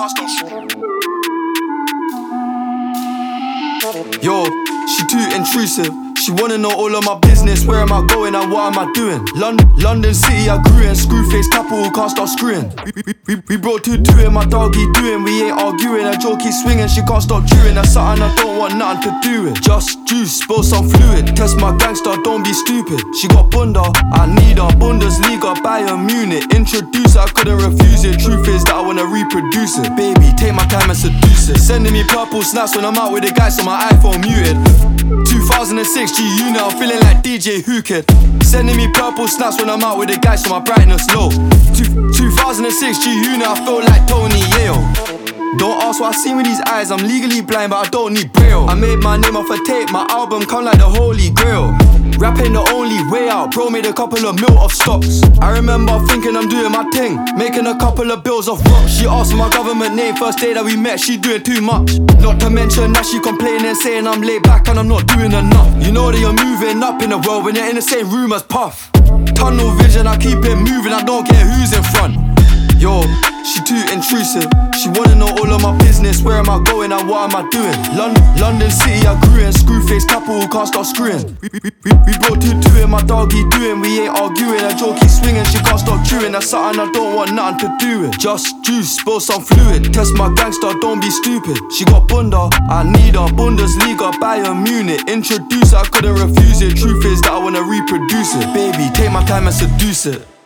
can't stop. Yo, she too intrusive. She wanna know all of my business. Where am I going and what am I doing? London City, I grew in. Screwface capital, can't stop screwing. We brought 2-2 in, my doggy doing. We ain't arguing, her jaw keeps swinging. She can't stop chewing, that's something I don't want nothing to do with. Just juice, spill some fluid. Test my gangster, don't be stupid. She got bunda, I need her. Bundesliga, Bayern Munich. Introduce her, I couldn't refuse it. Truth is that I wanna reproduce it. Baby, take my time and seduce it. Sending me purple snaps when I'm out with the guys, so my iPhone muted. 2006 GU now, feeling like DJ Who Kid. Sending me purple snaps when I'm out with the guys, so my brightness low. 2006 GU now, I feel like Tony Yale. Don't ask what I see with these eyes, I'm legally blind but I don't need braille. I made my name off a tape, my album come like the holy grail. Rapping the only way out, bro made a couple of mil of stocks. I remember thinking I'm doing my thing, making a couple of bills of rocks. She asked for my government name, first day that we met, she doing too much. Not to mention that she complaining, saying I'm laid back and I'm not doing enough. You know that you're moving up in the world when you're in the same room as Puff. Tunnel vision, I keep it moving, I don't care who's in front. Yo, she too intrusive. She wanna know all of my business. Where am I going and what am I doing? London City, I grew in. Screwface capital, can't stop screwing. We brought 2-2 in, my doggy doing. We ain't arguing, her jaw keeps swinging. She can't stop chewing, that's something I don't want nothing to do with. Just juice, spill some fluid. Test my gangster, don't be stupid. She got bunda, I need her. Bundesliga, Bayern Munich. Introduce her, I couldn't refuse it. Truth is that I wanna reproduce it. Baby, take my time and seduce it.